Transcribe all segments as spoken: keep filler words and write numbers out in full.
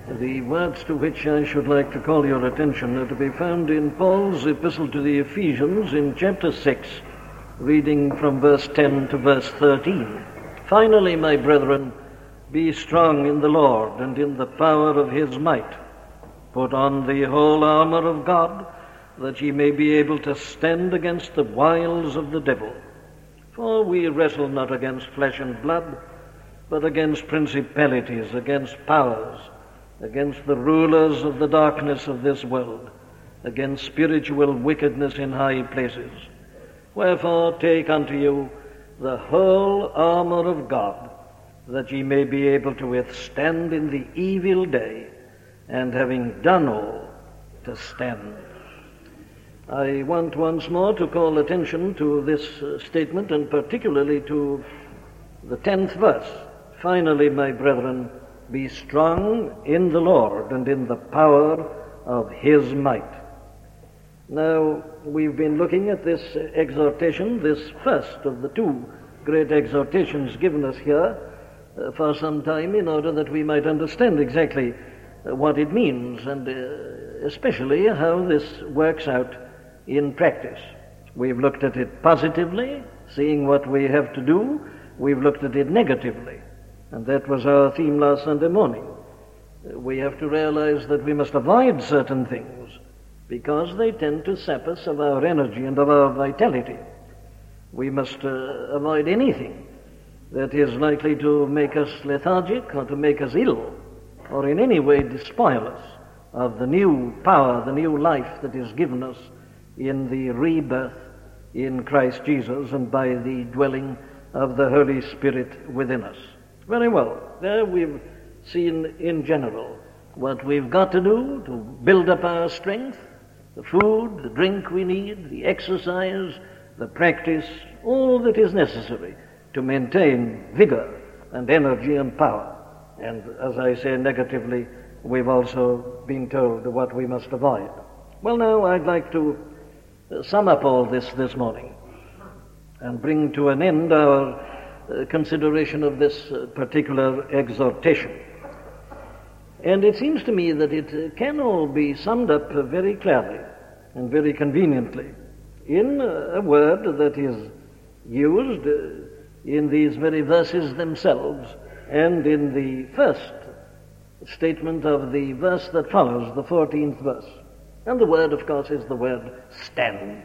The words to which I should like to call your attention are to be found in Paul's epistle to the Ephesians in chapter six, reading from verse ten to verse thirteen. Finally, my brethren, be strong in the Lord and in the power of his might. Put on the whole armor of God, that ye may be able to stand against the wiles of the devil. For we wrestle not against flesh and blood, but against principalities, against powers, against the rulers of the darkness of this world, against spiritual wickedness in high places. Wherefore take unto you the whole armor of God, that ye may be able to withstand in the evil day, and having done all, to stand. I want once more to call attention to this uh, statement, and particularly to the tenth verse. Finally, my brethren, be strong in the Lord and in the power of his might. Now, we've been looking at this exhortation, this first of the two great exhortations given us here, uh, for some time, in order that we might understand exactly uh, what it means, and uh, especially how this works out in practice. We've looked at it positively, seeing what we have to do. We've looked at it negatively, and that was our theme last Sunday morning. We have to realize that we must avoid certain things because they tend to sap us of our energy and of our vitality. We must uh, avoid anything that is likely to make us lethargic or to make us ill or in any way despoil us of the new power, the new life that is given us in the rebirth in Christ Jesus and by the dwelling of the Holy Spirit within us. Very well, there we've seen in general what we've got to do to build up our strength, the food, the drink we need, the exercise, the practice, all that is necessary to maintain vigor and energy and power. And as I say negatively, we've also been told what we must avoid. Well, now I'd like to sum up all this this morning and bring to an end our uh, consideration of this uh, particular exhortation. And it seems to me that it uh, can all be summed up uh, very clearly and very conveniently in uh, a word that is used uh, in these very verses themselves and in the first statement of the verse that follows, the fourteenth verse. And the word, of course, is the word stand.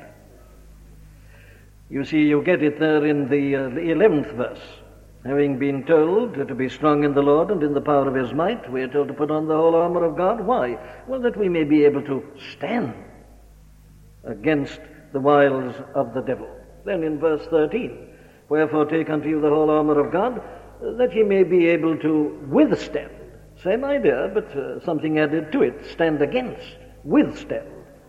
You see, you get it there in the, uh, the eleventh verse. Having been told to be strong in the Lord and in the power of his might, we are told to put on the whole armor of God. Why? Well, that we may be able to stand against the wiles of the devil. Then in verse thirteen, wherefore take unto you the whole armor of God, that ye may be able to withstand. Same idea, but uh, something added to it. Stand against, withstand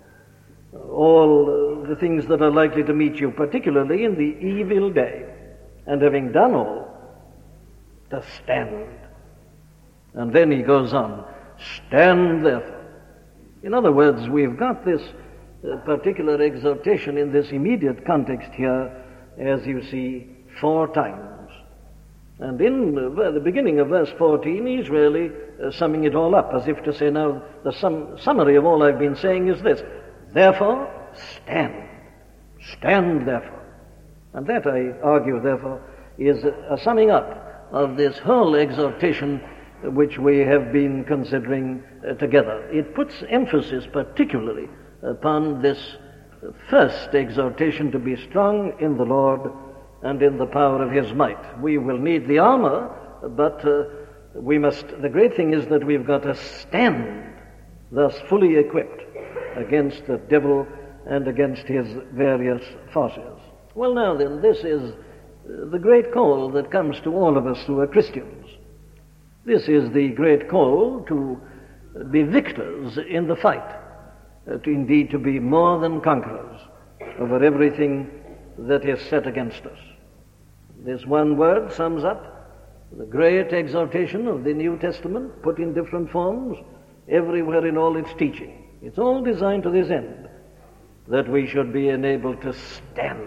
all uh, the things that are likely to meet you, particularly in the evil day. And having done all, to stand. And then he goes on, stand therefore. In other words, we've got this uh, particular exhortation in this immediate context here, as you see, four times. And in uh, the beginning of verse fourteen, he's really uh, summing it all up, as if to say, now, the sum- summary of all I've been saying is this: therefore, stand. Stand, therefore. And that, I argue, therefore, is a summing up of this whole exhortation which we have been considering uh, together. It puts emphasis particularly upon this first exhortation to be strong in the Lord and in the power of his might. We will need the armor, but uh, we must, the great thing is that we've got to stand, thus fully equipped against the devil and against his various forces. Well, now then, this is the great call that comes to all of us who are Christians. This is the great call to be victors in the fight, uh, to indeed to be more than conquerors over everything that is set against us. This one word sums up the great exhortation of the New Testament, put in different forms, everywhere in all its teaching. It's all designed to this end, that we should be enabled to stand.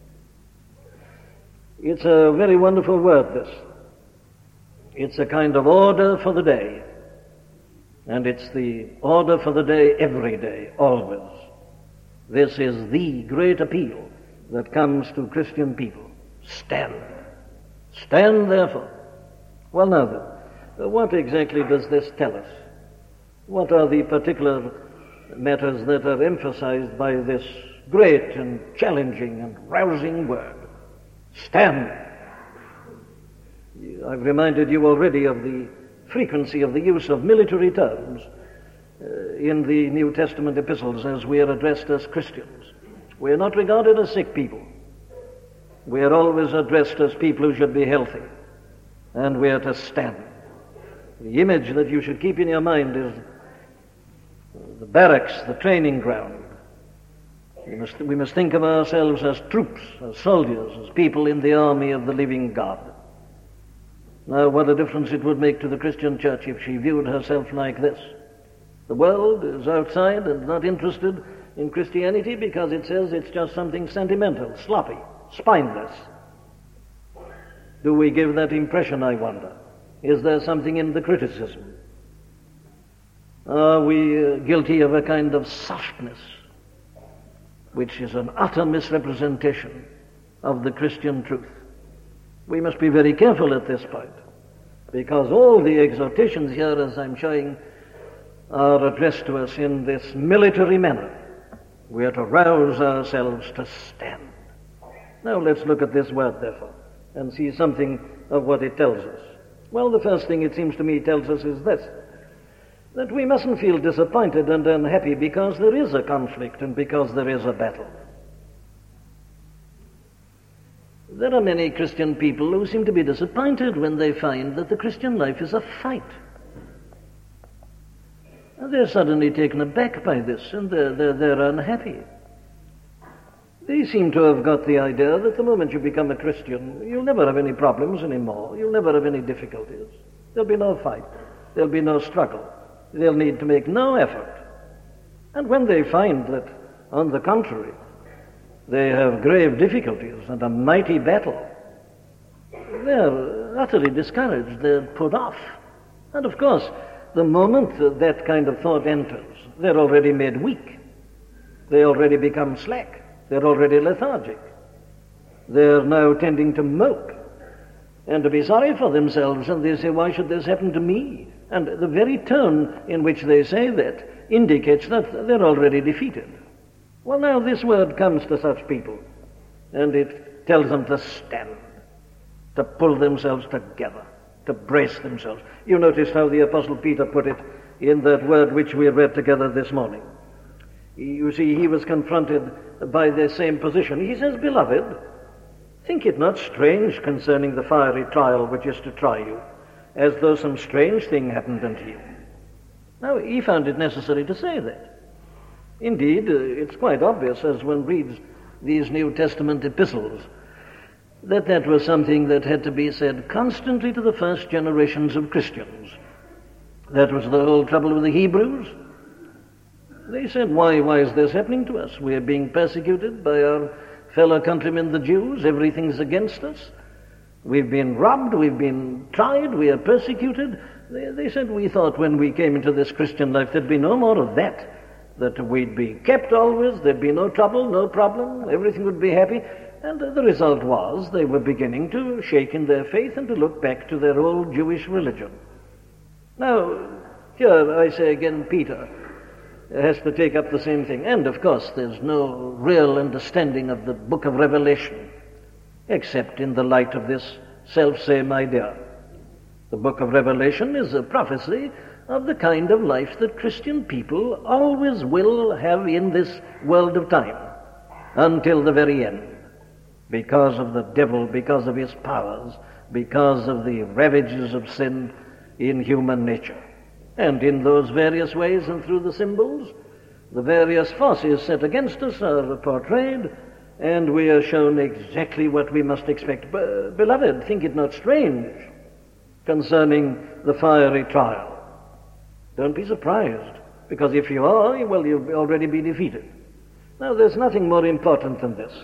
It's a very wonderful word, this. It's a kind of order for the day. And it's the order for the day, every day, always. This is the great appeal that comes to Christian people. Stand. Stand, therefore. Well, now then, what exactly does this tell us? What are the particular matters that are emphasized by this great and challenging and rousing word? Stand. I've reminded you already of the frequency of the use of military terms uh, in the New Testament epistles as we are addressed as Christians. We are not regarded as sick people. We are always addressed as people who should be healthy, and we are to stand. The image that you should keep in your mind is the barracks, the training ground. We must, we must think of ourselves as troops, as soldiers, as people in the army of the living God. Now, what a difference it would make to the Christian church if she viewed herself like this. The world is outside and not interested in Christianity because it says it's just something sentimental, sloppy, spineless. Do we give that impression, I wonder? Is there something in the criticism? Are we uh, guilty of a kind of softness, which is an utter misrepresentation of the Christian truth? We must be very careful at this point, because all the exhortations here, as I'm showing, are addressed to us in this military manner. We are to rouse ourselves to stand. Now let's look at this word, therefore, and see something of what it tells us. Well, the first thing it seems to me tells us is this, that we mustn't feel disappointed and unhappy because there is a conflict and because there is a battle. There are many Christian people who seem to be disappointed when they find that the Christian life is a fight. And they're suddenly taken aback by this, and they're, they're, they're unhappy. They seem to have got the idea that the moment you become a Christian, you'll never have any problems anymore. You'll never have any difficulties. There'll be no fight. There'll be no struggle. They'll need to make no effort. And when they find that, on the contrary, they have grave difficulties and a mighty battle, they're utterly discouraged. They're put off. And of course, the moment that, that kind of thought enters, they're already made weak. They already become slack. They're already lethargic. They're now tending to mope and to be sorry for themselves, and they say, why should this happen to me? And the very tone in which they say that indicates that they're already defeated. Well, now this word comes to such people, and it tells them to stand, to pull themselves together, to brace themselves. You noticed how the Apostle Peter put it in that word which we read together this morning. You see, he was confronted by the same position. He says, Beloved, think it not strange concerning the fiery trial which is to try you, as though some strange thing happened unto you. Now, he found it necessary to say that. Indeed, uh, it's quite obvious as one reads these New Testament epistles that that was something that had to be said constantly to the first generations of Christians. That was the whole trouble with the Hebrews. They said, why, why is this happening to us? We are being persecuted by our fellow countrymen, the Jews. Everything's against us. We've been robbed. We've been tried. We are persecuted. They, they said, we thought when we came into this Christian life there'd be no more of that. That we'd be kept always, there'd be no trouble, no problem, everything would be happy. And the result was they were beginning to shake in their faith and to look back to their old Jewish religion. Now, here I say again, Peter has to take up the same thing. And of course there's no real understanding of the book of Revelation except in the light of this self-same idea. The book of Revelation is a prophecy of the kind of life that Christian people always will have in this world of time until the very end, because of the devil, because of his powers, because of the ravages of sin in human nature. And in those various ways and through the symbols, the various forces set against us are portrayed, and we are shown exactly what we must expect. Be- beloved, think it not strange concerning the fiery trial. Don't be surprised, because if you are, well, you'll already be defeated. Now, there's nothing more important than this,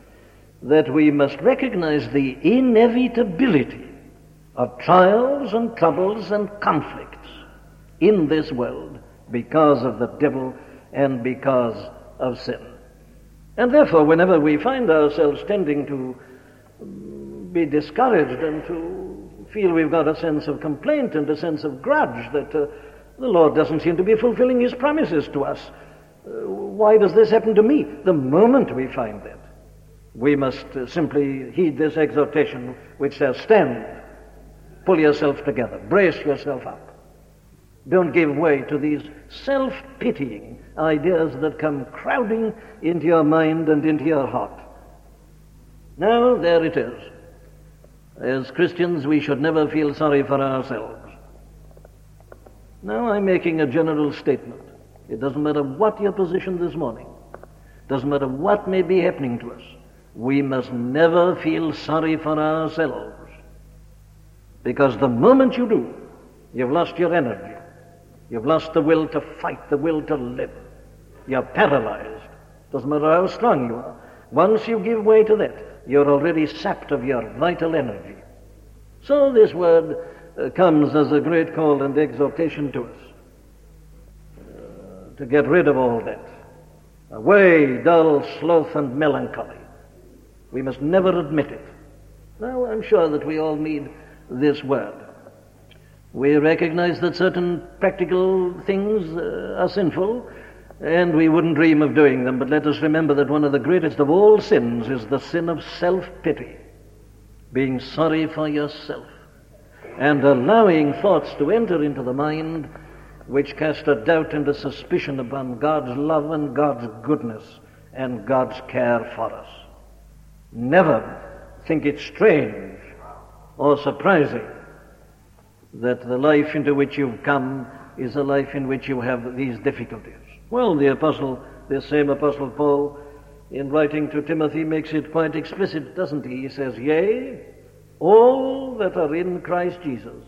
that we must recognize the inevitability of trials and troubles and conflicts in this world because of the devil and because of sin. And therefore, whenever we find ourselves tending to be discouraged and to feel we've got a sense of complaint and a sense of grudge that uh, the Lord doesn't seem to be fulfilling his promises to us, uh, why does this happen to me? The moment we find that, we must uh, simply heed this exhortation which says, stand, pull yourself together, brace yourself up. Don't give way to these self-pitying ideas that come crowding into your mind and into your heart. Now, there it is. As Christians, we should never feel sorry for ourselves. Now, I'm making a general statement. It doesn't matter what your position this morning. It doesn't matter what may be happening to us. We must never feel sorry for ourselves. Because the moment you do, you've lost your energy. You've lost the will to fight, the will to live. You're paralyzed. Doesn't matter how strong you are. Once you give way to that, you're already sapped of your vital energy. So this word uh, comes as a great call and exhortation to us uh, to get rid of all that. Away, dull sloth and melancholy. We must never admit it. Now, I'm sure that we all need this word. We recognize that certain practical things uh, are sinful, and we wouldn't dream of doing them, but let us remember that one of the greatest of all sins is the sin of self-pity, being sorry for yourself, and allowing thoughts to enter into the mind which cast a doubt and a suspicion upon God's love and God's goodness and God's care for us. Never think it strange or surprising that the life into which you've come is a life in which you have these difficulties. Well, the apostle, this same apostle Paul, in writing to Timothy, makes it quite explicit, doesn't he? He says, yea, all that are in Christ Jesus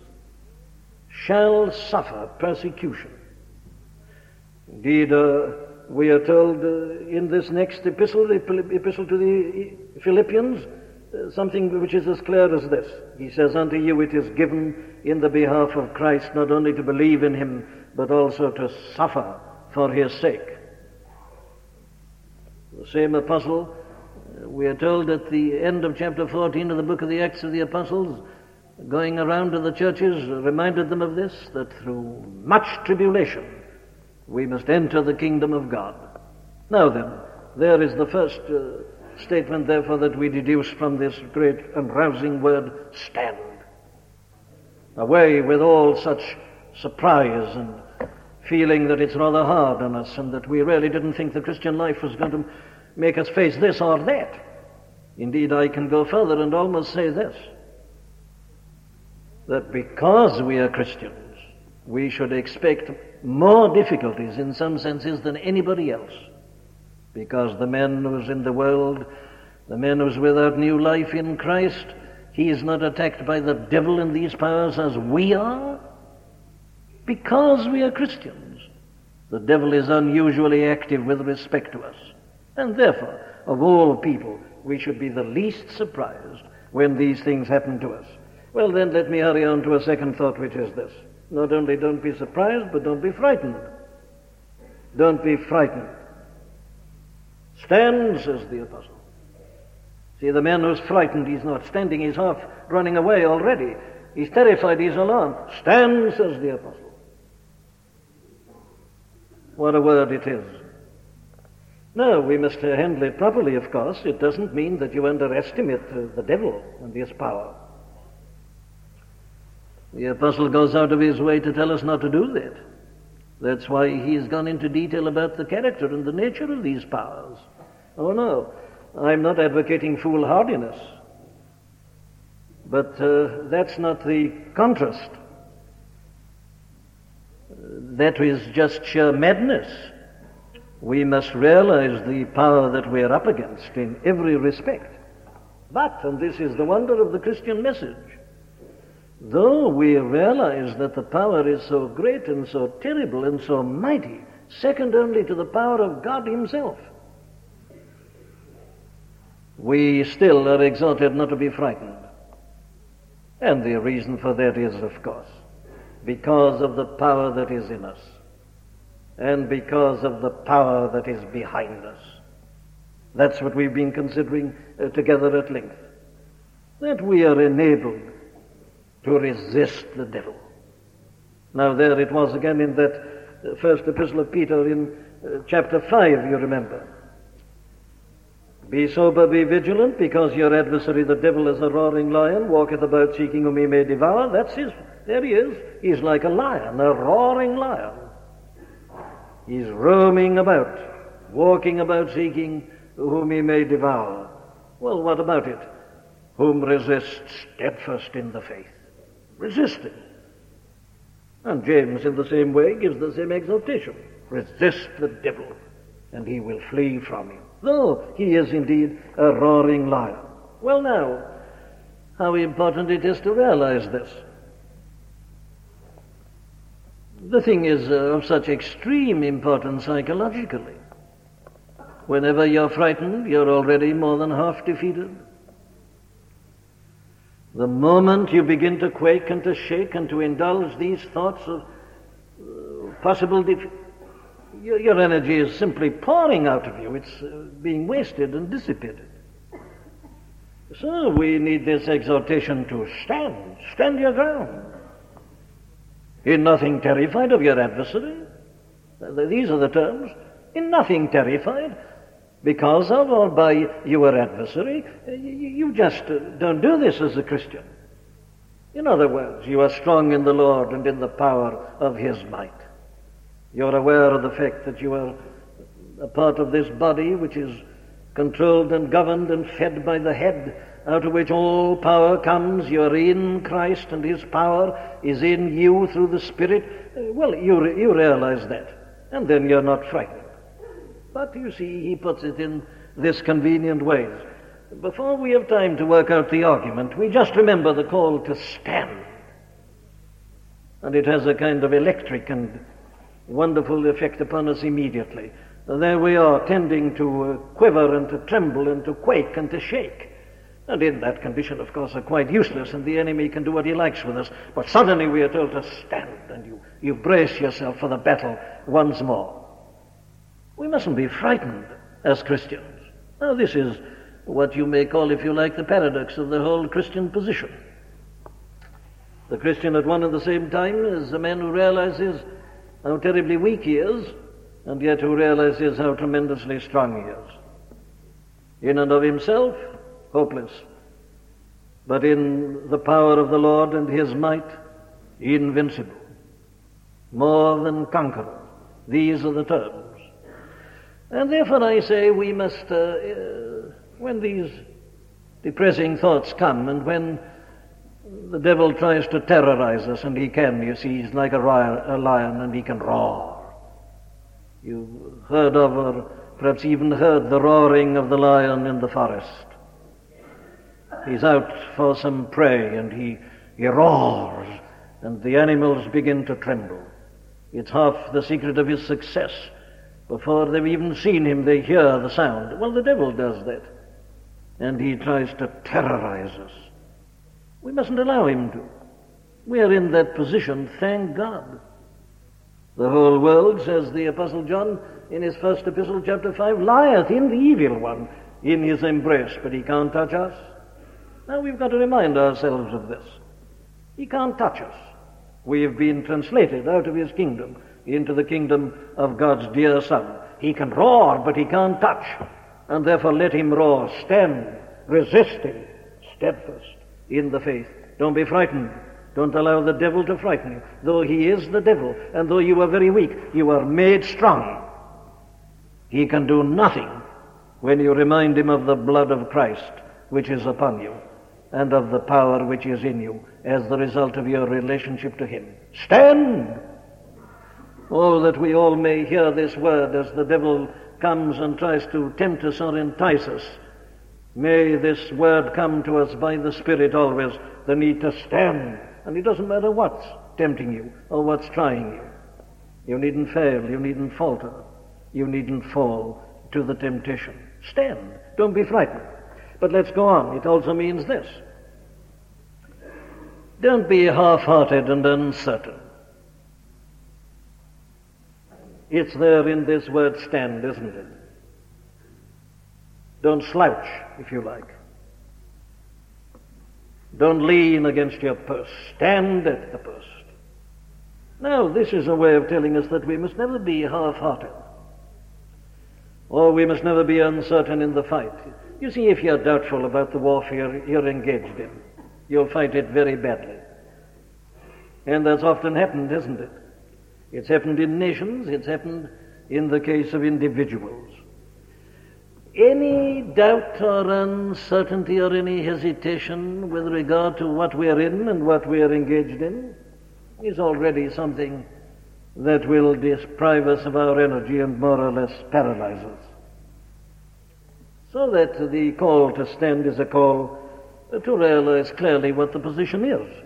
shall suffer persecution. Indeed, uh, we are told uh, in this next epistle, the epistle to the Philippians, uh, something which is as clear as this. He says, unto you it is given in the behalf of Christ not only to believe in him, but also to suffer for his sake. The same apostle, uh, we are told at the end of chapter fourteen of the book of the Acts of the Apostles, going around to the churches, reminded them of this, that through much tribulation we must enter the kingdom of God. Now then, there is the first uh, statement, therefore, that we deduce from this great and rousing word, stand. Away with all such surprise and feeling that it's rather hard on us and that we really didn't think the Christian life was going to make us face this or that. Indeed, I can go further and almost say this, that because we are Christians, we should expect more difficulties in some senses than anybody else. Because the man who's in the world, the man who's without new life in Christ, he is not attacked by the devil and these powers as we are. Because we are Christians, the devil is unusually active with respect to us. And therefore, of all people, we should be the least surprised when these things happen to us. Well, then let me hurry on to a second thought, which is this. Not only don't be surprised, but don't be frightened. Don't be frightened. Stand, says the apostle. See, the man who's frightened, he's not standing, he's half running away already. He's terrified, he's alarmed. Stand, says the apostle. What a word it is. No, we must uh, handle it properly, of course. It doesn't mean that you underestimate uh, the devil and his power. The apostle goes out of his way to tell us not to do that. That's why he's gone into detail about the character and the nature of these powers. Oh no, I'm not advocating foolhardiness. But uh, that's not the contrast. That is just sheer madness. We must realize the power that we're up against in every respect. But, and this is the wonder of the Christian message, though we realize that the power is so great and so terrible and so mighty, second only to the power of God himself, we still are exhorted not to be frightened. And the reason for that is, of course, because of the power that is in us and because of the power that is behind us. That's what we've been considering uh, together at length. That we are enabled to resist the devil. Now there it was again in that uh, first epistle of Peter in uh, chapter five, you remember. Be sober, be vigilant, because your adversary the devil is a roaring lion, walketh about seeking whom he may devour. That's his, there he is. He's like a lion, a roaring lion. He's roaming about, walking about seeking whom he may devour. Well, what about it? Whom resist steadfast in the faith. Resist him. And James in the same way gives the same exhortation. Resist the devil, and he will flee from you, though he is indeed a roaring lion. Well now, how important it is to realize this. The thing is uh, of such extreme importance psychologically. Whenever you're frightened, you're already more than half defeated. The moment you begin to quake and to shake and to indulge these thoughts of uh, possible defeat, your, your energy is simply pouring out of you. It's uh, being wasted and dissipated. So we need this exhortation to stand, stand your ground. In nothing terrified of your adversary. These are the terms. In nothing terrified because of or by your adversary. You just don't do this as a Christian. In other words, you are strong in the Lord and in the power of his might. You're aware of the fact that you are a part of this body which is controlled and governed and fed by the head, out of which all power comes. You're in Christ and his power is in you through the Spirit. Well, you, re- you realize that, and then you're not frightened. But you see, he puts it in this convenient way. Before we have time to work out the argument, we just remember the call to stand. And it has a kind of electric and wonderful effect upon us immediately. There we are, tending to uh, quiver and to tremble and to quake and to shake. And in that condition, of course, are quite useless, and the enemy can do what he likes with us. But suddenly we are told to stand, and you, you brace yourself for the battle once more. We mustn't be frightened as Christians. Now, this is what you may call, if you like, the paradox of the whole Christian position. The Christian at one and the same time is a man who realizes how terribly weak he is, and yet who realizes how tremendously strong he is. In and of himself, hopeless, but in the power of the Lord and his might, invincible, more than conqueror. These are the terms. And therefore I say we must, uh, uh, when these depressing thoughts come, and when the devil tries to terrorize us, and he can, you see, he's like a, ri- a lion, and he can roar. You've heard of, or perhaps even heard, the roaring of the lion in the forest. He's out for some prey, and he, he roars, and the animals begin to tremble. It's half the secret of his success. Before they've even seen him, they hear the sound. Well, the devil does that, and he tries to terrorize us. We mustn't allow him to. We are in that position, thank God. The whole world, says the Apostle John in his first epistle, chapter five, lieth in the evil one in his embrace, but he can't touch us. Now we've got to remind ourselves of this. He can't touch us. We have been translated out of his kingdom into the kingdom of God's dear Son. He can roar, but he can't touch. And therefore let him roar. Stand, resist him, steadfast in the faith. Don't be frightened. Don't allow the devil to frighten you. Though he is the devil, and though you are very weak, you are made strong. He can do nothing when you remind him of the blood of Christ which is upon you, and of the power which is in you as the result of your relationship to him. Stand! Oh, that we all may hear this word as the devil comes and tries to tempt us or entice us. May this word come to us by the Spirit always, the need to stand. And it doesn't matter what's tempting you or what's trying you. You needn't fail, you needn't falter, you needn't fall to the temptation. Stand, don't be frightened. But let's go on. It also means this. Don't be half-hearted and uncertain. It's there in this word stand, isn't it? Don't slouch, if you like. Don't lean against your post. Stand at the post. Now, this is a way of telling us that we must never be half-hearted, or we must never be uncertain in the fight. You see, if you're doubtful about the warfare you're engaged in, you'll fight it very badly. And that's often happened, isn't it? It's happened in nations, it's happened in the case of individuals. Any doubt or uncertainty or any hesitation with regard to what we're in and what we're engaged in is already something that will deprive us of our energy and more or less paralyze us. So that the call to stand is a call to realize clearly what the position is.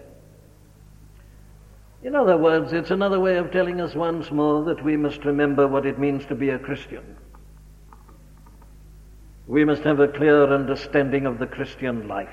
In other words, it's another way of telling us once more that we must remember what it means to be a Christian. We must have a clear understanding of the Christian life.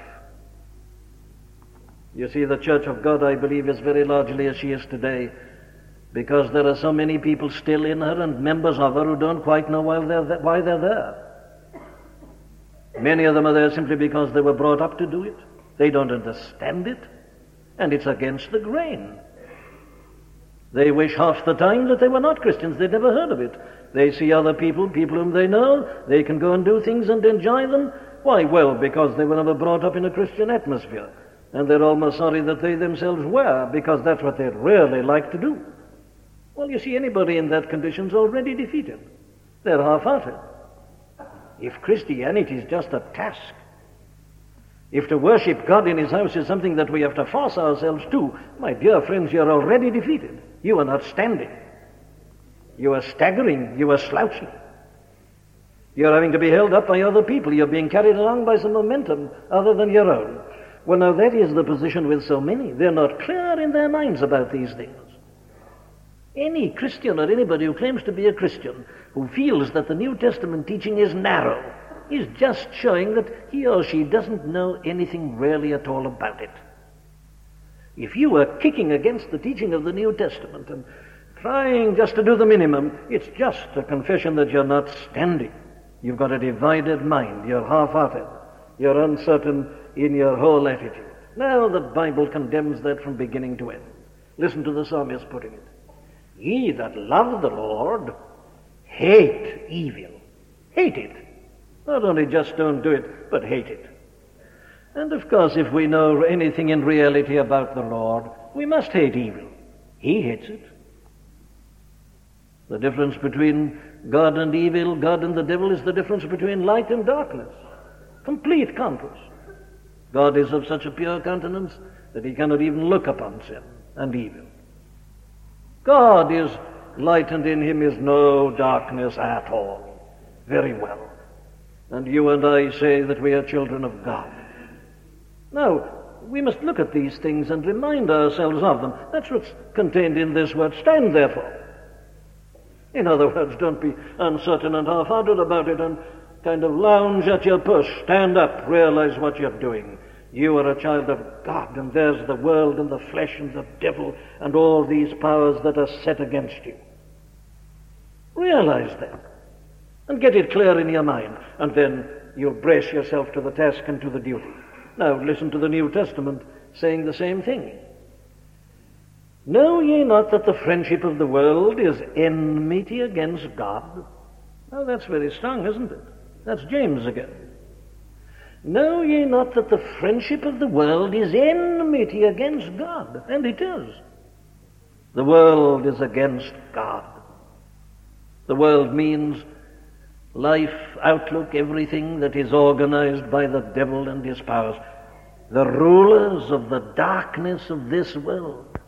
You see, the Church of God, I believe, is very largely as she is today because there are so many people still in her and members of her who don't quite know why they're there. Why they're there. Many of them are there simply because they were brought up to do it. They don't understand it, and it's against the grain. They wish half the time that they were not Christians. They'd never heard of it. They see other people, people whom they know, they can go and do things and enjoy them. Why? Well, because they were never brought up in a Christian atmosphere. And they're almost sorry that they themselves were, because that's what they'd really like to do. Well, you see, anybody in that condition is already defeated. They're half-hearted. If Christianity is just a task, if to worship God in His house is something that we have to force ourselves to, my dear friends, you're already defeated. You are not standing. You are staggering. You are slouching. You're having to be held up by other people. You're being carried along by some momentum other than your own. Well, now that is the position with so many. They're not clear in their minds about these things. Any Christian or anybody who claims to be a Christian who feels that the New Testament teaching is narrow is just showing that he or she doesn't know anything really at all about it. If you are kicking against the teaching of the New Testament and trying just to do the minimum, it's just a confession that you're not standing. You've got a divided mind. You're half-hearted. You're uncertain in your whole attitude. Now the Bible condemns that from beginning to end. Listen to the psalmist putting it. Ye that love the Lord hate evil. Hate it. Not only just don't do it, but hate it. And of course, if we know anything in reality about the Lord, we must hate evil. He hates it. The difference between God and evil, God and the devil, is the difference between light and darkness. Complete contrast. God is of such a pure countenance that He cannot even look upon sin and evil. God is light, and in Him is no darkness at all. Very well. And you and I say that we are children of God. Now, we must look at these things and remind ourselves of them. That's what's contained in this word, stand therefore. In other words, don't be uncertain and half-hearted about it and kind of lounge at your post. Stand up, realize what you're doing. You are a child of God, and there's the world and the flesh and the devil and all these powers that are set against you. Realize that and get it clear in your mind, and then you'll brace yourself to the task and to the duty. Now listen to the New Testament saying the same thing. Know ye not that the friendship of the world is enmity against God? Now that's very strong, isn't it? That's James again. Know ye not that the friendship of the world is enmity against God? And it is. The world is against God. The world means life, outlook, everything that is organized by the devil and his powers. The rulers of the darkness of this world.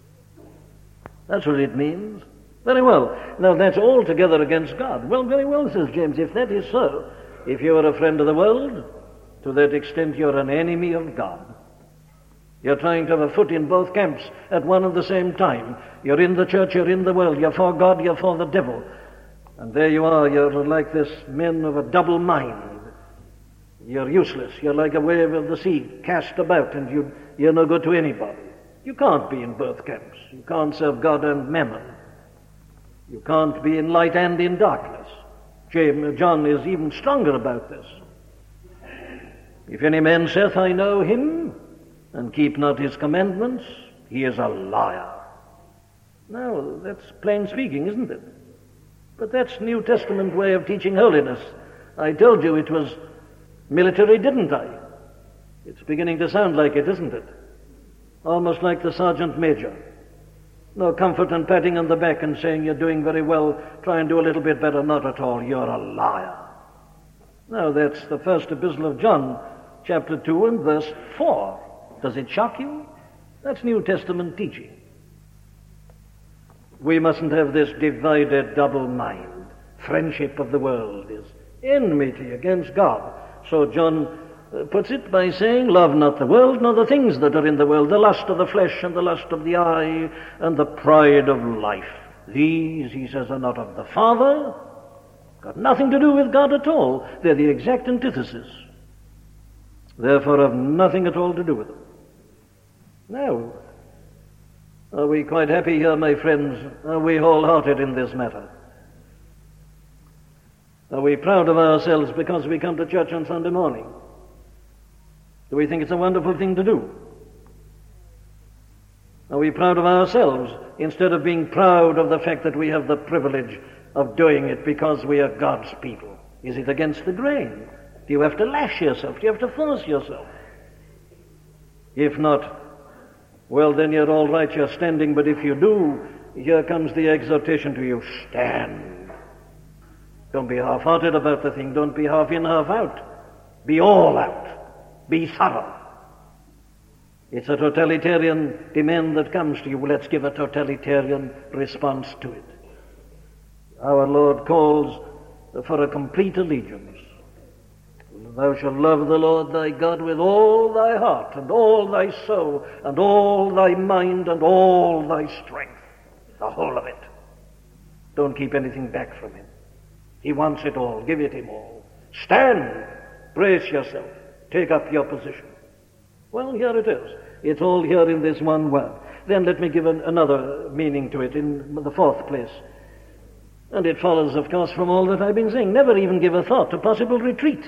That's what it means. Very well. Now that's altogether against God. Well, very well, says James. If that is so, if you are a friend of the world, to that extent you're an enemy of God. You're trying to have a foot in both camps at one and the same time. You're in the church, you're in the world. You're for God, you're for the devil. And there you are, you're like this men of a double mind. You're useless. You're like a wave of the sea, cast about, and you, you're no good to anybody. You can't be in both camps. You can't serve God and mammon. You can't be in light and in darkness. James, John is even stronger about this. If any man saith, I know him, and keep not his commandments, he is a liar. Now, that's plain speaking, isn't it? But that's New Testament way of teaching holiness. I told you it was military, didn't I? It's beginning to sound like it, isn't it? Almost like the sergeant major. No comfort and patting on the back and saying you're doing very well, try and do a little bit better. Not at all, you're a liar. Now that's the first epistle of John, chapter two and verse four. Does it shock you? That's New Testament teaching. We mustn't have this divided double mind. Friendship of the world is enmity against God. So John puts it by saying, love not the world, nor the things that are in the world, the lust of the flesh and the lust of the eye and the pride of life. These, he says, are not of the Father, got nothing to do with God at all. They're the exact antithesis. Therefore have nothing at all to do with them. Now, are we quite happy here, my friends? Are we wholehearted in this matter? Are we proud of ourselves because we come to church on Sunday morning? Do we think it's a wonderful thing to do? Are we proud of ourselves instead of being proud of the fact that we have the privilege of doing it because we are God's people? Is it against the grain? Do you have to lash yourself? Do you have to force yourself? If not, well, then you're all right, you're standing, but if you do, here comes the exhortation to you, stand. Don't be half-hearted about the thing. Don't be half in, half out. Be all out. Be thorough. It's a totalitarian demand that comes to you. Let's give a totalitarian response to it. Our Lord calls for a complete allegiance. Thou shalt love the Lord thy God with all thy heart and all thy soul and all thy mind and all thy strength. The whole of it. Don't keep anything back from him. He wants it all. Give it him all. Stand. Brace yourself. Take up your position. Well, here it is. It's all here in this one word. Then let me give an, another meaning to it in the fourth place. And it follows, of course, from all that I've been saying. Never even give a thought to possible retreat.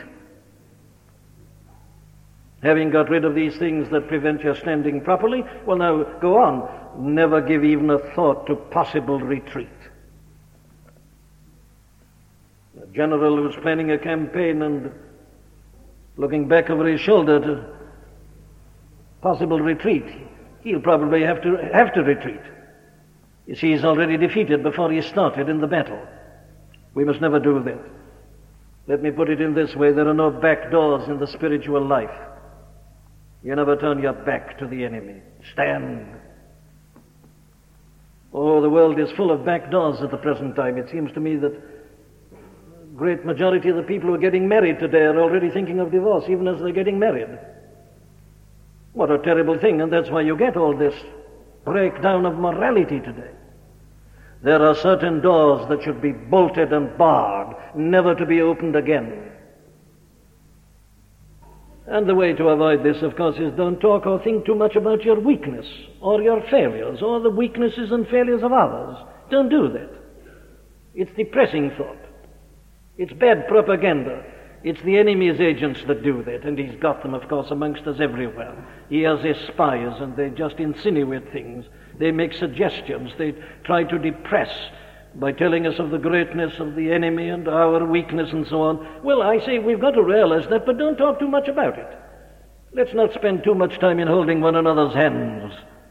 Having got rid of these things that prevent your standing properly, well, now go on. Never give even a thought to possible retreat. A general who's planning a campaign and looking back over his shoulder to possible retreat, he'll probably have to have to retreat. You see, he's already defeated before he started in the battle. We must never do that. Let me put it in this way. There are no back doors in the spiritual life. You never turn your back to the enemy. Stand. Oh, the world is full of back doors at the present time. It seems to me that the great majority of the people who are getting married today are already thinking of divorce, even as they're getting married. What a terrible thing, and that's why you get all this breakdown of morality today. There are certain doors that should be bolted and barred, never to be opened again. And the way to avoid this, of course, is don't talk or think too much about your weakness or your failures or the weaknesses and failures of others. Don't do that. It's depressing thought. It's bad propaganda. It's the enemy's agents that do that, and he's got them, of course, amongst us everywhere. He has his spies, and they just insinuate things. They make suggestions. They try to depress by telling us of the greatness of the enemy and our weakness and so on. Well, I say we've got to realize that, but don't talk too much about it. Let's not spend too much time in holding one another's hands.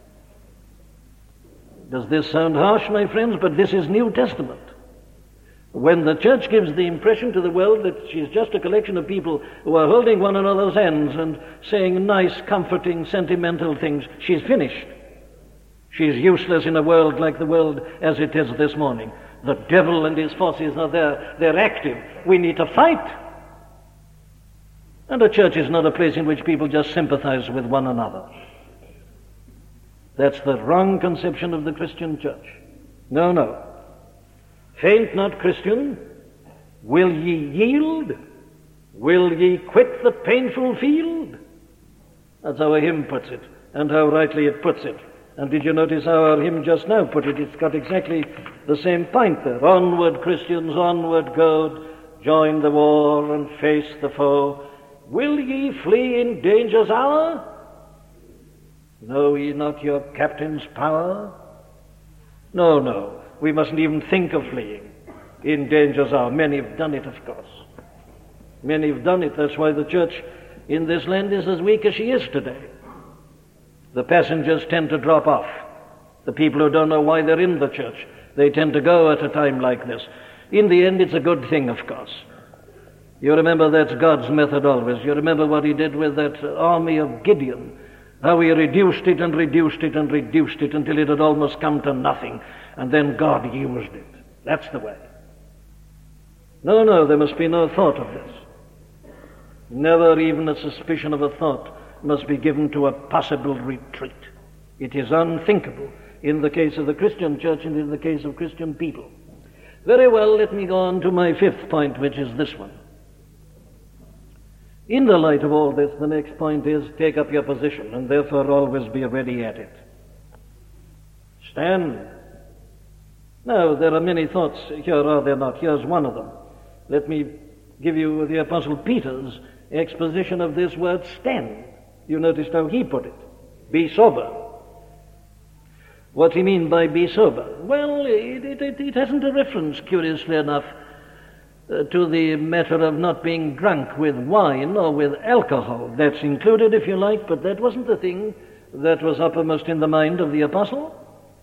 Does this sound harsh, my friends? But this is New Testament. When the church gives the impression to the world that she's just a collection of people who are holding one another's hands and saying nice, comforting, sentimental things, she's finished. She's useless in a world like the world as it is this morning. The devil and his forces are there. They're active. We need to fight. And a church is not a place in which people just sympathize with one another. That's the wrong conception of the Christian church. No, no. Faint not, Christian. Will ye yield? Will ye quit the painful field? That's how a hymn puts it, and how rightly it puts it. And did you notice how our hymn just now put it? It's got exactly the same point there. Onward, Christians, onward go, join the war and face the foe. Will ye flee in danger's hour? Know ye not your captain's power? No, no, we mustn't even think of fleeing in danger's hour. Many have done it, of course. Many have done it. That's why the church in this land is as weak as she is today. The passengers tend to drop off. The people who don't know why they're in the church, they tend to go at a time like this. In the end, it's a good thing, of course. You remember that's God's method always. You remember what he did with that army of Gideon, how he reduced it and reduced it and reduced it until it had almost come to nothing, and then God used it. That's the way. No, no, there must be no thought of this. Never even a suspicion of a thought must be given to a possible retreat. It is unthinkable in the case of the Christian church and in the case of Christian people. Very well, let me go on to my fifth point, which is this one. In the light of all this, the next point is take up your position, and therefore always be ready at it. Stand. Now, there are many thoughts here, are there not? Here's one of them. Let me give you the Apostle Peter's exposition of this word stand. You noticed how he put it. Be sober. What do you mean by be sober? Well, it, it, it hasn't a reference, curiously enough, uh, to the matter of not being drunk with wine or with alcohol. That's included, if you like, but that wasn't the thing that was uppermost in the mind of the apostle.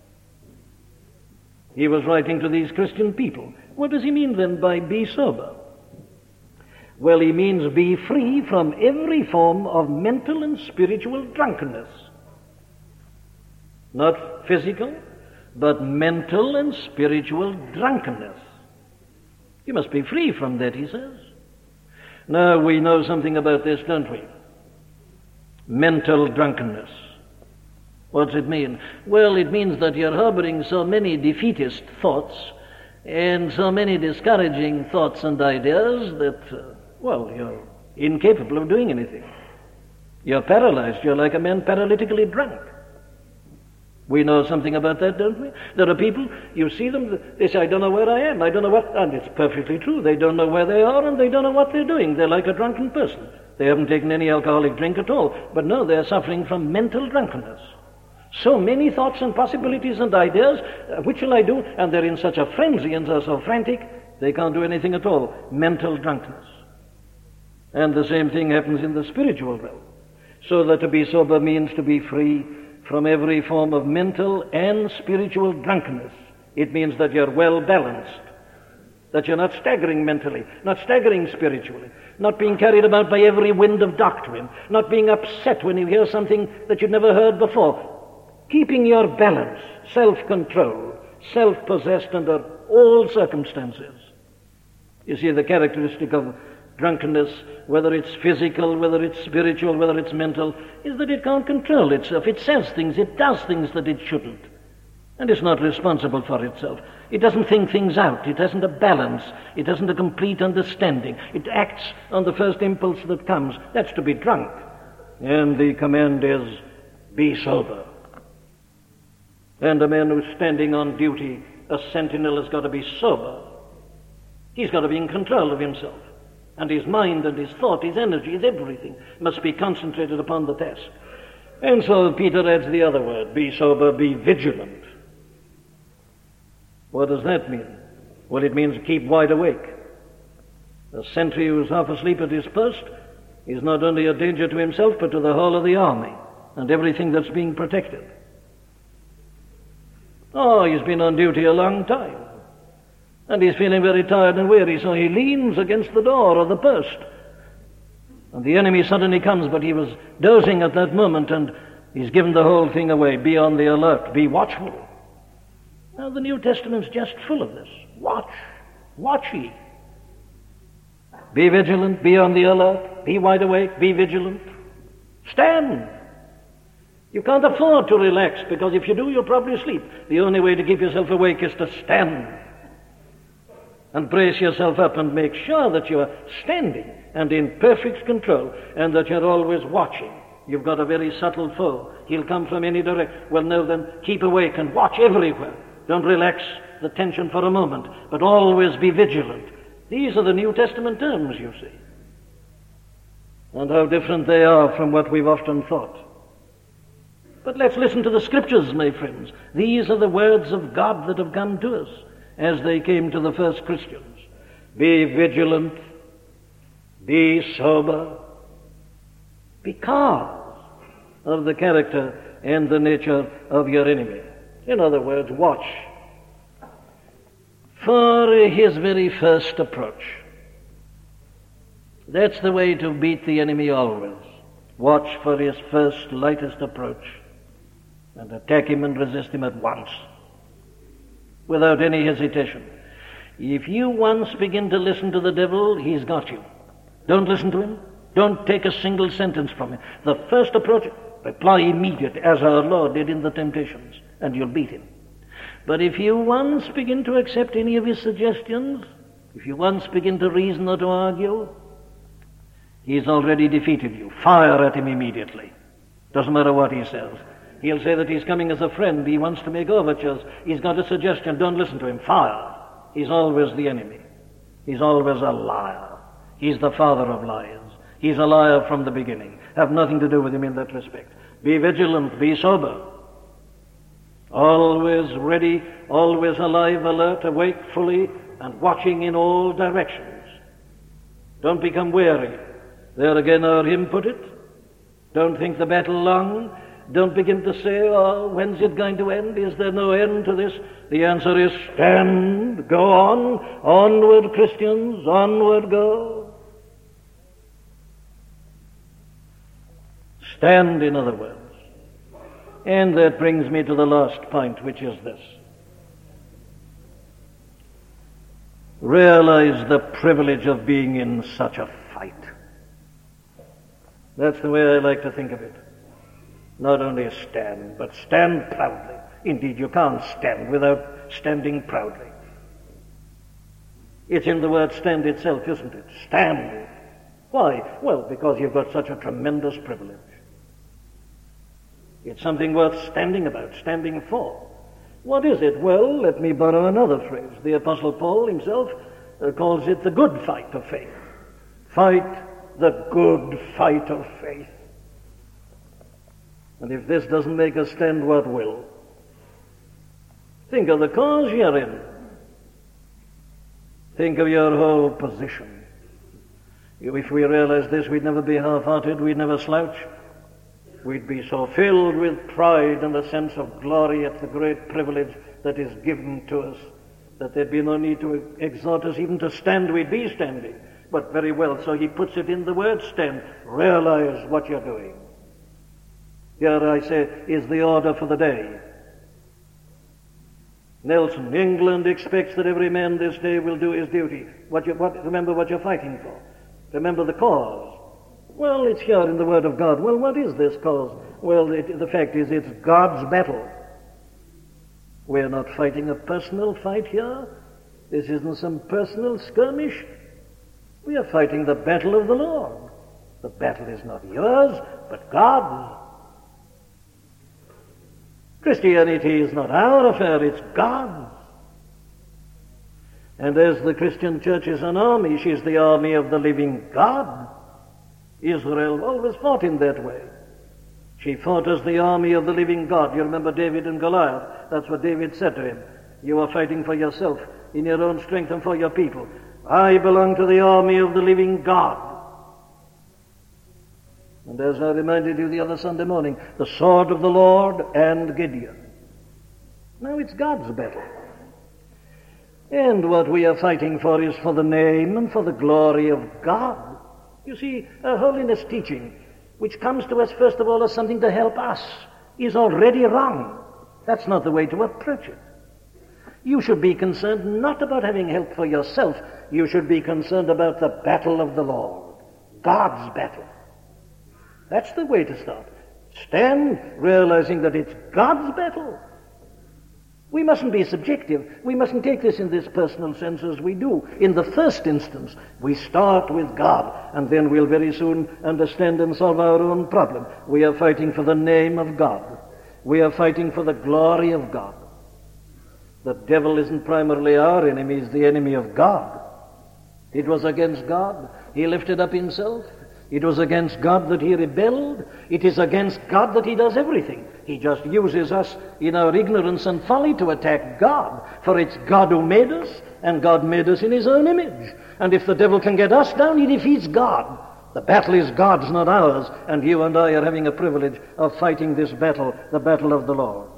He was writing to these Christian people. What does he mean then by be sober? Well, he means be free from every form of mental and spiritual drunkenness. Not physical, but mental and spiritual drunkenness. You must be free from that, he says. Now, we know something about this, don't we? Mental drunkenness. What's it mean? Well, it means that you're harboring so many defeatist thoughts and so many discouraging thoughts and ideas that, uh, well, you're incapable of doing anything. You're paralyzed. You're like a man paralytically drunk. We know something about that, don't we? There are people, you see them, they say, I don't know where I am, I don't know what, and it's perfectly true. They don't know where they are and they don't know what they're doing. They're like a drunken person. They haven't taken any alcoholic drink at all. But no, they're suffering from mental drunkenness. So many thoughts and possibilities and ideas, uh, which shall I do? And they're in such a frenzy and they're so frantic, they can't do anything at all. Mental drunkenness. And the same thing happens in the spiritual realm. So that to be sober means to be free from every form of mental and spiritual drunkenness. It means that you're well balanced, that you're not staggering mentally, not staggering spiritually, not being carried about by every wind of doctrine, not being upset when you hear something that you've never heard before. Keeping your balance, self-control, self-possessed under all circumstances. You see, the characteristic of drunkenness, whether it's physical, whether it's spiritual, whether it's mental, is that it can't control itself. It says things, it does things that it shouldn't. And it's not responsible for itself. It doesn't think things out. It hasn't a balance. It hasn't a complete understanding. It acts on the first impulse that comes. That's to be drunk. And the command is, be sober. And a man who's standing on duty, a sentinel, has got to be sober. He's got to be in control of himself. And his mind and his thought, his energy, his everything must be concentrated upon the task. And so Peter adds the other word, be sober, be vigilant. What does that mean? Well, it means keep wide awake. A sentry who's half asleep at his post is not only a danger to himself, but to the whole of the army and everything that's being protected. Oh, he's been on duty a long time. And he's feeling very tired and weary, so he leans against the door or the post. And the enemy suddenly comes, but he was dozing at that moment, and he's given the whole thing away. Be on the alert. Be watchful. Now, the New Testament's just full of this. Watch. Watch ye. Be vigilant. Be on the alert. Be wide awake. Be vigilant. Stand. You can't afford to relax, because if you do, you'll probably sleep. The only way to keep yourself awake is to stand. And brace yourself up and make sure that you are standing and in perfect control and that you're always watching. You've got a very subtle foe. He'll come from any direction. Well, no, then keep awake and watch everywhere. Don't relax the tension for a moment, but always be vigilant. These are the New Testament terms, you see. And how different they are from what we've often thought. But let's listen to the Scriptures, my friends. These are the words of God that have come to us as they came to the first Christians. Be vigilant, be sober, because of the character and the nature of your enemy. In other words, watch for his very first approach. That's the way to beat the enemy always. Watch for his first, lightest approach and attack him and resist him at once, without any hesitation. If you once begin to listen to the devil, he's got you. Don't listen to him. Don't take a single sentence from him. The first approach, reply immediately, as our Lord did in the temptations, and you'll beat him. But if you once begin to accept any of his suggestions, if you once begin to reason or to argue, he's already defeated you. Fire at him immediately. Doesn't matter what he says. He'll say that he's coming as a friend. He wants to make overtures. He's got a suggestion. Don't listen to him. Fire. He's always the enemy. He's always a liar. He's the father of liars. He's a liar from the beginning. Have nothing to do with him in that respect. Be vigilant. Be sober. Always ready, always alive, alert, awake fully, and watching in all directions. Don't become weary. There again our hymn put it. Don't think the battle long. Don't begin to say, oh, when's it going to end? Is there no end to this? The answer is stand, go on, onward Christians, onward go. Stand, in other words. And that brings me to the last point, which is this. Realize the privilege of being in such a fight. That's the way I like to think of it. Not only stand, but stand proudly. Indeed, you can't stand without standing proudly. It's in the word stand itself, isn't it? Stand. Why? Well, because you've got such a tremendous privilege. It's something worth standing about, standing for. What is it? Well, let me borrow another phrase. The Apostle Paul himself uh, calls it the good fight of faith. Fight the good fight of faith. And if this doesn't make us stand, what will? Think of the cause you're in. Think of your whole position. If we realized this, we'd never be half-hearted, we'd never slouch. We'd be so filled with pride and a sense of glory at the great privilege that is given to us that there'd be no need to exhort us even to stand. We'd be standing. But very well, so he puts it in the word stand. Realize what you're doing. Here, I say, is the order for the day. Nelson, England expects that every man this day will do his duty. What you, what, remember what you're fighting for. Remember the cause. Well, it's here in the Word of God. Well, what is this cause? Well, it, the fact is it's God's battle. We're not fighting a personal fight here. This isn't some personal skirmish. We are fighting the battle of the Lord. The battle is not yours, but God's. Christianity is not our affair, it's God's. And as the Christian church is an army, she's the army of the living God. Israel always fought in that way. She fought as the army of the living God. You remember David and Goliath? That's what David said to him. You are fighting for yourself, in your own strength and for your people. I belong to the army of the living God. And as I reminded you the other Sunday morning, the sword of the Lord and Gideon. Now it's God's battle. And what we are fighting for is for the name and for the glory of God. You see, a holiness teaching, which comes to us first of all as something to help us, is already wrong. That's not the way to approach it. You should be concerned not about having help for yourself. You should be concerned about the battle of the Lord, God's battle. That's the way to start. Stand realizing that it's God's battle. We mustn't be subjective. We mustn't take this in this personal sense as we do. In the first instance, we start with God, and then we'll very soon understand and solve our own problem. We are fighting for the name of God. We are fighting for the glory of God. The devil isn't primarily our enemy, he's the enemy of God. It was against God he lifted up himself. It was against God that he rebelled. It is against God that he does everything. He just uses us in our ignorance and folly to attack God. For it's God who made us, and God made us in his own image. And if the devil can get us down, he defeats God. The battle is God's, not ours, and you and I are having a privilege of fighting this battle, the battle of the Lord.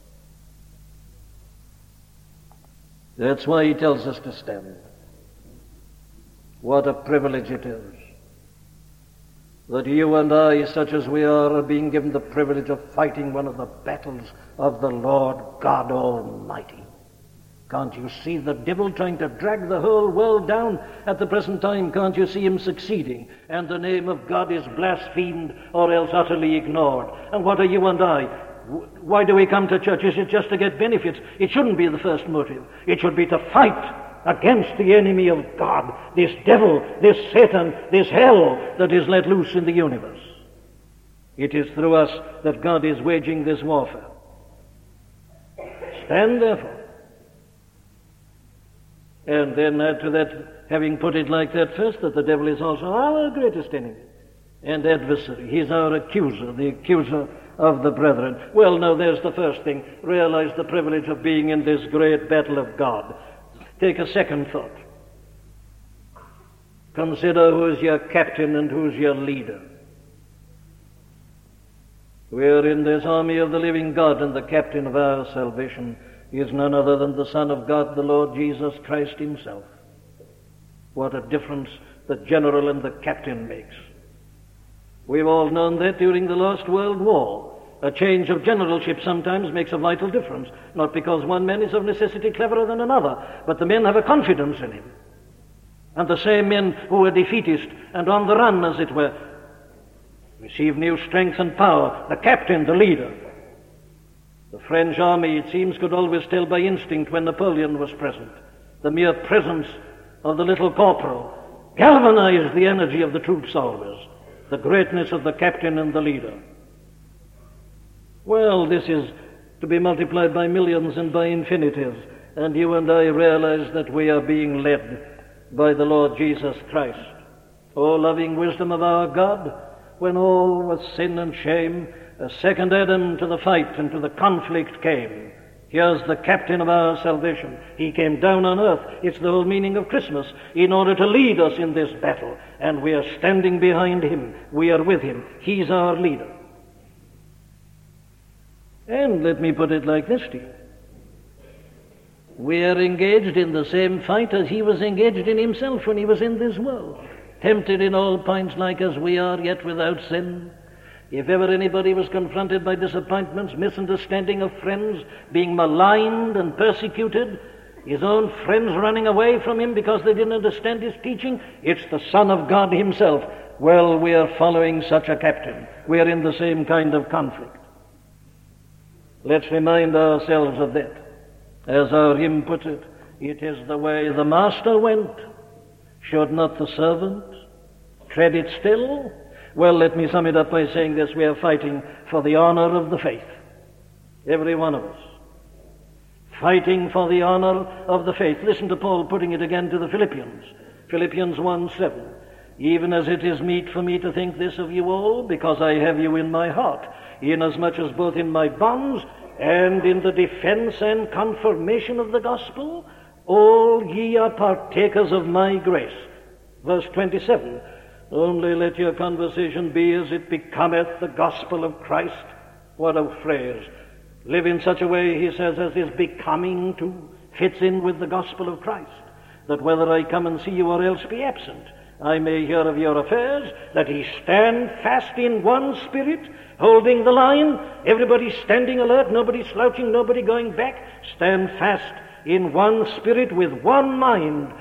That's why he tells us to stand. What a privilege it is that you and I, such as we are, are being given the privilege of fighting one of the battles of the Lord God Almighty. Can't you see the devil trying to drag the whole world down at the present time? Can't you see him succeeding? And the name of God is blasphemed or else utterly ignored. And what are you and I? Why do we come to church? Is it just to get benefits? It shouldn't be the first motive. It should be to fight against the enemy of God, this devil, this Satan, this hell that is let loose in the universe. It is through us that God is waging this warfare. Stand therefore. And then add to that, having put it like that first, that the devil is also our greatest enemy and adversary. He's our accuser, the accuser of the brethren. Well, now there's the first thing. Realize the privilege of being in this great battle of God. Take a second thought. Consider who's your captain and who's your leader. We're in this army of the living God, and the captain of our salvation is none other than the Son of God, the Lord Jesus Christ himself. What a difference the general and the captain makes. We've all known that during the last World War. A change of generalship sometimes makes a vital difference, not because one man is of necessity cleverer than another, but the men have a confidence in him. And the same men who are defeatist and on the run, as it were, receive new strength and power. The captain, the leader. The French army, it seems, could always tell by instinct when Napoleon was present. The mere presence of the little corporal galvanized the energy of the troops always. The greatness of the captain and the leader. Well, this is to be multiplied by millions and by infinities, and you and I realize that we are being led by the Lord Jesus Christ. O loving wisdom of our God, when all was sin and shame, a second Adam to the fight and to the conflict came. Here's the captain of our salvation. He came down on earth. It's the whole meaning of Christmas, in order to lead us in this battle, and we are standing behind him. We are with him. He's our leader. And let me put it like this to you. We are engaged in the same fight as he was engaged in himself when he was in this world. Tempted in all points like as we are, yet without sin. If ever anybody was confronted by disappointments, misunderstanding of friends, being maligned and persecuted, his own friends running away from him because they didn't understand his teaching, it's the Son of God himself. Well, we are following such a captain. We are in the same kind of conflict. Let's remind ourselves of that. As our hymn puts it, it is the way the master went. Should not the servant tread it still? Well, let me sum it up by saying this. We are fighting for the honor of the faith. Every one of us. Fighting for the honor of the faith. Listen to Paul putting it again to the Philippians. Philippians one seven. Even as it is meet for me to think this of you all, because I have you in my heart, inasmuch as both in my bonds and in the defense and confirmation of the gospel, all ye are partakers of my grace. Verse twenty-seven. Only let your conversation be as it becometh the gospel of Christ. What a phrase. Live in such a way, he says, as is becoming to, fits in with the gospel of Christ. That whether I come and see you or else be absent, I may hear of your affairs, that ye stand fast in one spirit, holding the line, everybody standing alert, nobody slouching, nobody going back. Stand fast in one spirit with one mind,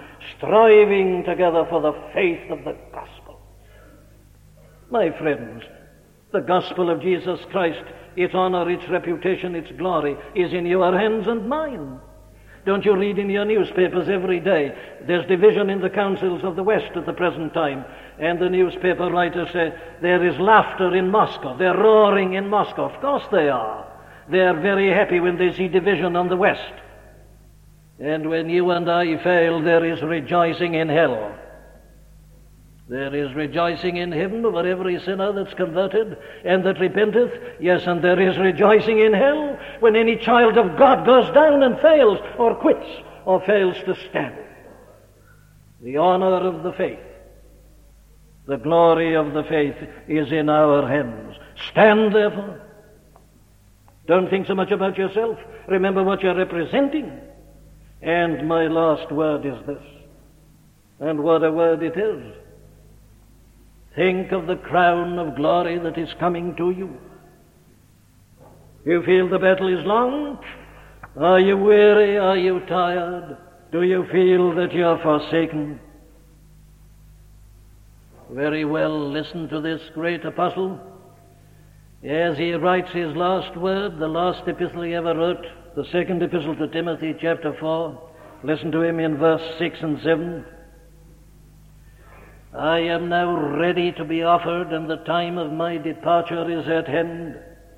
striving together for the faith of the gospel. My friends, The gospel of Jesus Christ, its honor, its reputation, its glory, is in your hands and mine. Don't you read in your newspapers every day, there's division in the councils of the West at the present time, and the newspaper writers say, there is laughter in Moscow, they're roaring in Moscow. Of course they are. They're very happy when they see division on the West. And when you and I fail, there is rejoicing in hell. There is rejoicing in heaven over every sinner that's converted and that repenteth. Yes, and there is rejoicing in hell when any child of God goes down and fails or quits or fails to stand. The honor of the faith, the glory of the faith is in our hands. Stand therefore. Don't think so much about yourself. Remember what you're representing. And my last word is this, and what a word it is. Think of the crown of glory that is coming to you. You feel the battle is long? Are you weary? Are you tired? Do you feel that you are forsaken? Very well, listen to this great apostle. As he writes his last word, the last epistle he ever wrote, the second epistle to Timothy, chapter four, listen to him in verse six and seven. I am now ready to be offered, and the time of my departure is at hand.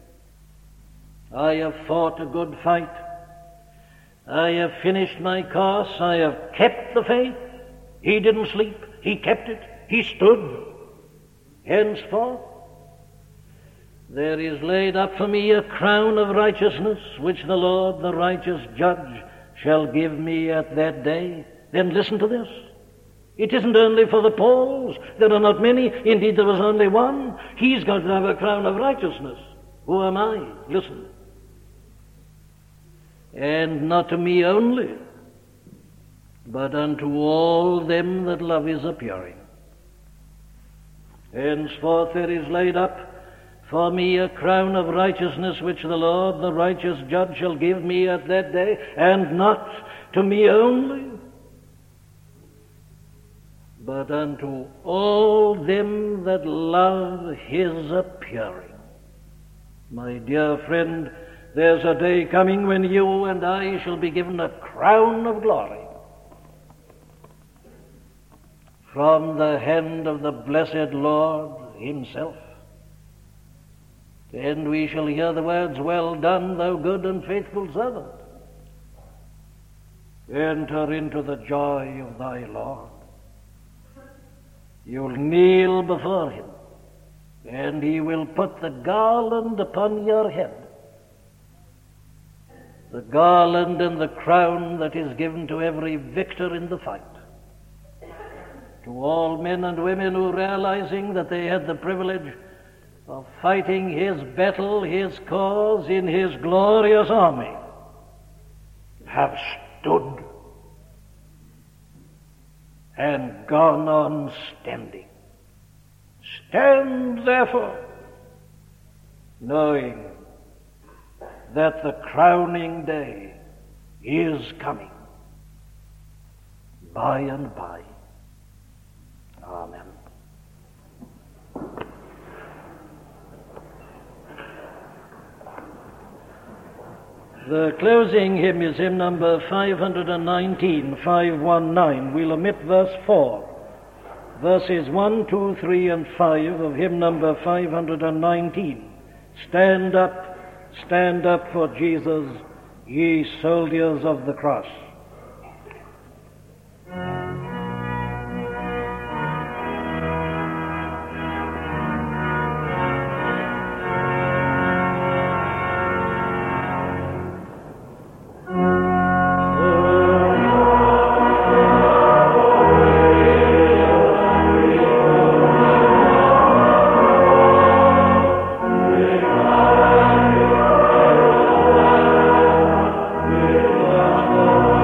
I have fought a good fight. I have finished my course. I have kept the faith. He didn't sleep. He kept it. He stood. Henceforth, there is laid up for me a crown of righteousness, which the Lord, the righteous judge, shall give me at that day. Then listen to this. It isn't only for the Pauls. There are not many. Indeed, there was only one. He's going to have a crown of righteousness. Who am I? Listen. And not to me only, but unto all them that love his appearing. Henceforth there is laid up for me a crown of righteousness, which the Lord, the righteous judge, shall give me at that day, and not to me only, but unto all them that love his appearing. My dear friend, there's a day coming when you and I shall be given a crown of glory from the hand of the blessed Lord himself. And we shall hear the words, well done, thou good and faithful servant. Enter into the joy of thy Lord. You'll kneel before him, and he will put the garland upon your head, the garland and the crown that is given to every victor in the fight. To all men and women who, realizing that they had the privilege of fighting his battle, his cause in his glorious army, have stood and gone on standing. Stand therefore, knowing that the crowning day is coming by and by. Amen. The closing hymn is hymn number five nineteen, five nineteen. We'll omit verse four. Verses one, two, three, and five of hymn number five nineteen. Stand up, stand up for Jesus, ye soldiers of the cross. Oh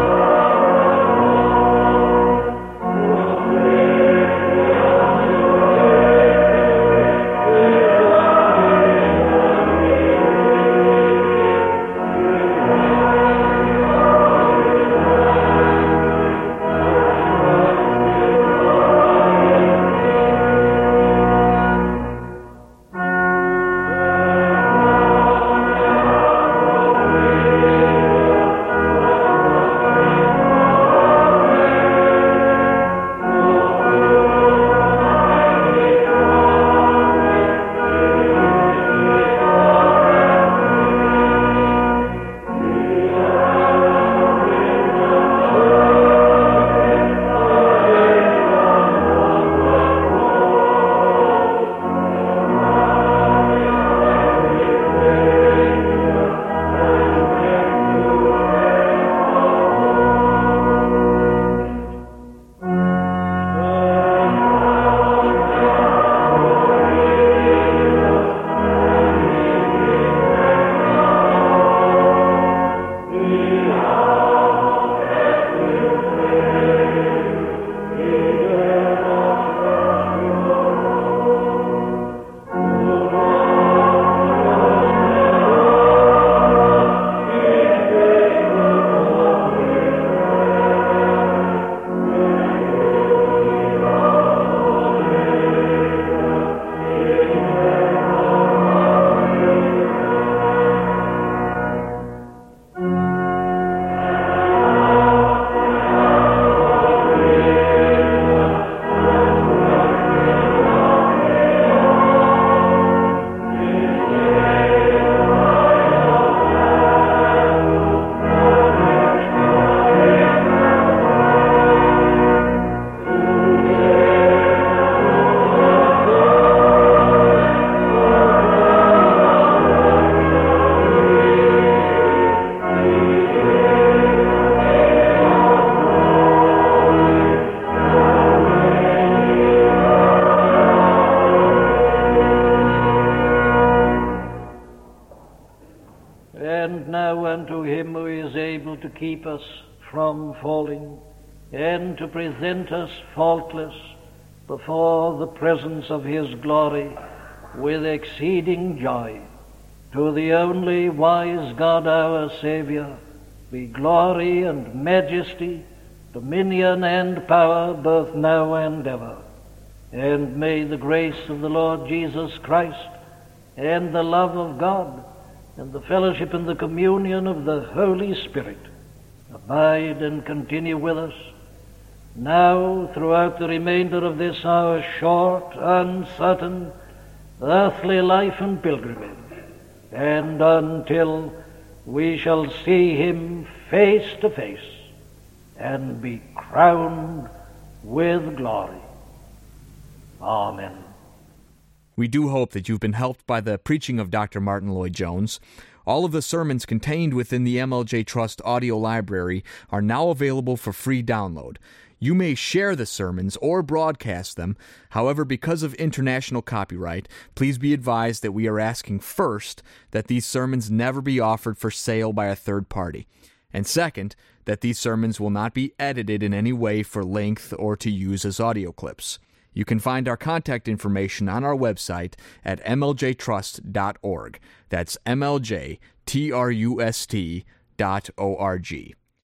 keep us from falling, and to present us faultless before the presence of his glory with exceeding joy. To the only wise God our Savior be glory and majesty, dominion and power, both now and ever. And may the grace of the Lord Jesus Christ, and the love of God, and the fellowship and the communion of the Holy Spirit abide and continue with us, now throughout the remainder of this our short, uncertain, earthly life and pilgrimage, and until we shall see him face to face and be crowned with glory. Amen. We do hope that you've been helped by the preaching of Doctor Martyn Lloyd-Jones. All of the sermons contained within the M L J Trust audio library are now available for free download. You may share the sermons or broadcast them. However, because of international copyright, please be advised that we are asking first that these sermons never be offered for sale by a third party. And second, that these sermons will not be edited in any way for length or to use as audio clips. You can find our contact information on our website at m l j trust dot org. That's M L J T R U S T dot O R G.